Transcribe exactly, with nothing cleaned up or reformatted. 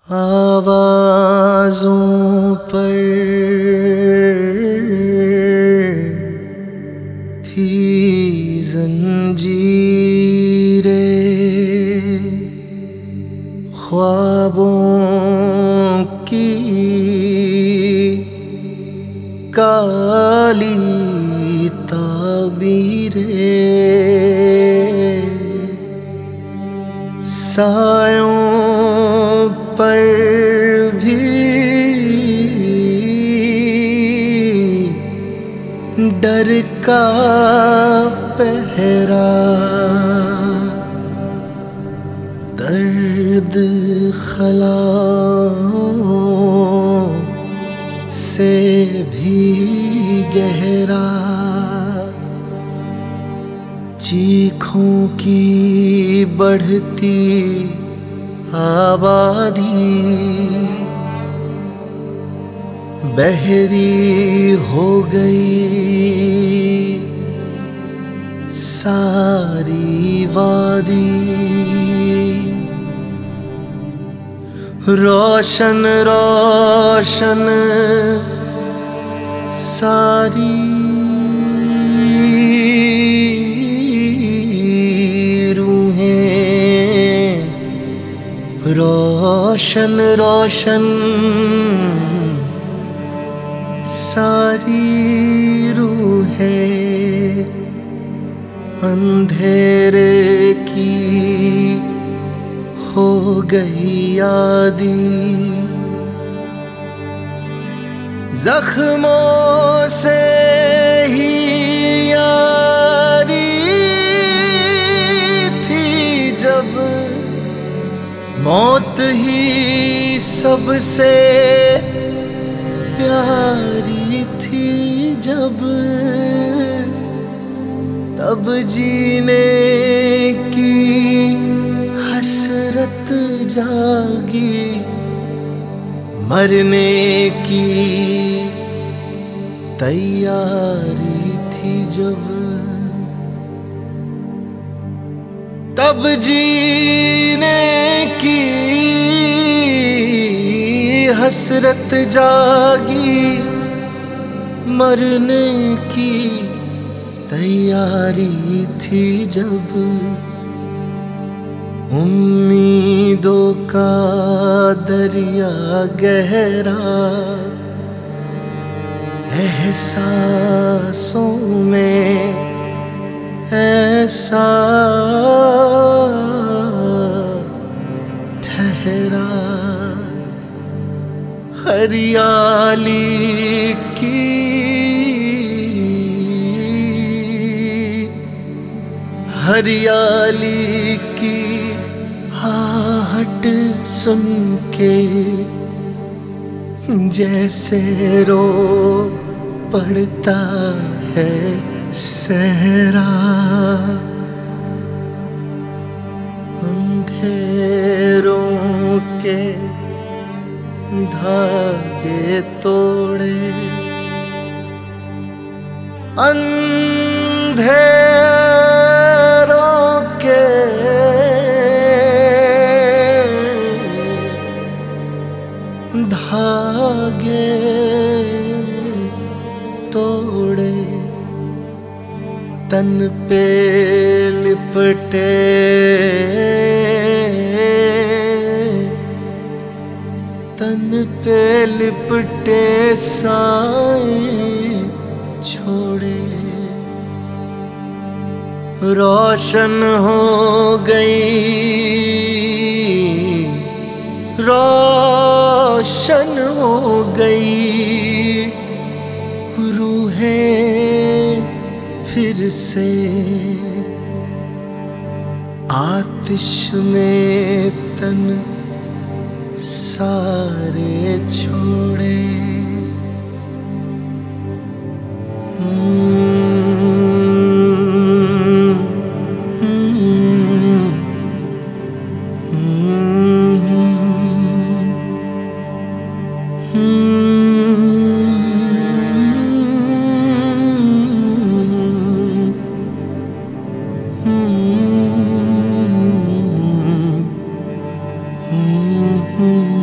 आवाज़ों पर थी जंजीरें, ख्वाबों की काली ताबीरें, सायों पर भी डर का पहरा, दर्द खलाओं से भी गहरा, चीखों की बढ़ती आबादी, बहरी हो गई सारी वादी, रोशन रोशन सारी रोशन रोशन सारी रूहें, अंधेरे की हो गई आदी, जख्मों से ही यारी थी जब, मौत ही सबसे प्यारी थी जब, तब जीने की हसरत जागी, मरने की तैयारी थी जब, तब जीने की हसरत जागी, मरने की तैयारी थी जब, उम्मीदों का दरिया गहरा, एहसासों में ऐसा ठहरा, हरियाली की हरियाली की आहट सुन के जैसे रो पड़ता है सहरा, अंधेरों के धागे तोड़े, अंधेरों के धागे तोड़े, तन पे लिपटे तन पे लिपटे साए छोड़े, रोशन हो गई रोशन हो गई रूहें फिर से, आतिश में तन सारे छोड़े, Hmm.